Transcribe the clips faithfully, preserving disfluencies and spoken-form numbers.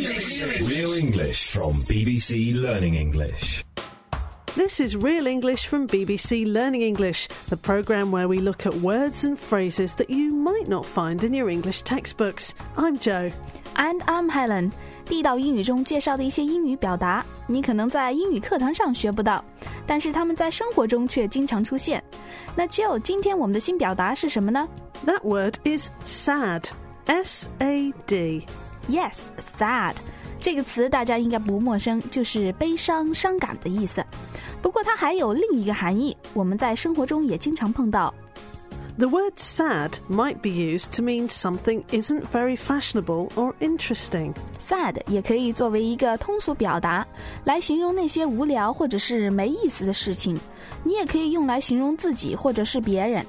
Real English from B B C Learning English. This is Real English from B B C Learning English, the programme where we look at words and phrases that you might not find in your English textbooks. I'm Jo. And I'm Helen. 地道英语中介绍的一些英语表达，你可能在英语课堂上学不到，但是他们在生活中却经常出现。那 Jo， 今天我们的新表达是什么呢？ That word is sad. S A D. Yes, sad. 这个词大家应该不陌生，就是悲伤、伤感的意思。不过它还有另一个含义，我们在生活中也经常碰到。 The word sad might be used to mean something isn't very fashionable or interesting. Sad 也可以作为一个通俗表达，来形容那些无聊或者是没意思的事情。你也可以用来形容自己或者是别人。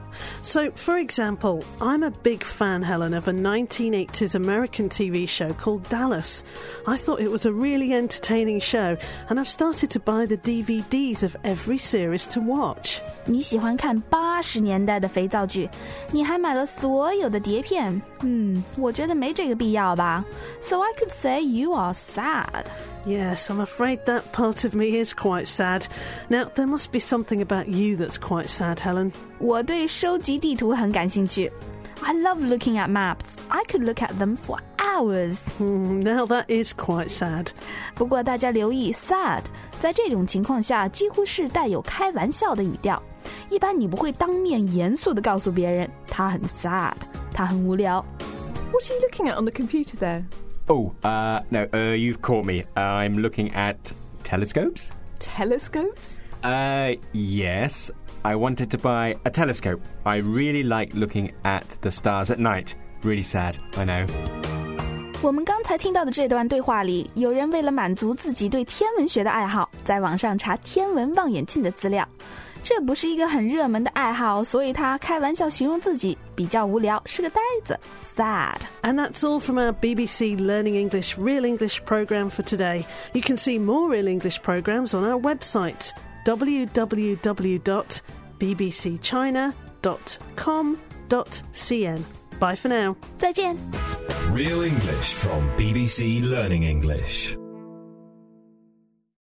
So, for example, I'm a big fan, Helen, of a nineteen eighties American T V show called Dallas. I thought it was a really entertaining show, and I've started to buy the D V Ds of every series to watch. 你喜欢看八十年代的肥皂剧，你还买了所有的碟片。嗯，我觉得没这个必要吧。So I could say you are sad. Yes, I'm afraid that part of me is quite sad. Now, there must be something about you that's quite sad, Helen. 我对收集地图很感兴趣。I love looking at maps. I could look at them for hours. Mm, now that is quite sad. 不过大家留意 sad 在这种情况下几乎是带有开玩笑的语调，一般你不会当面严肃地告诉别人他很 sad， 他很无聊。 What are you looking at on the computer there? Oh, uh, no, uh, you've caught me. I'm looking at telescopes? Telescopes? Uh, yes. I wanted to buy a telescope. I really like looking at the stars at night. Really sad, I know. 我们刚才听到的这段对话里，有人为了满足自己对天文学的爱好，在网上查天文望远镜的资料。这不是一个很热门的爱好，所以他开玩笑形容自己比较无聊，是个呆子 sad. And that's all from our B B C Learning English Real English programme for today. You can see more Real English programmes on our website, w w w dot b b c china dot com dot c n. Bye for now. 再见。 Real English from B B C Learning English.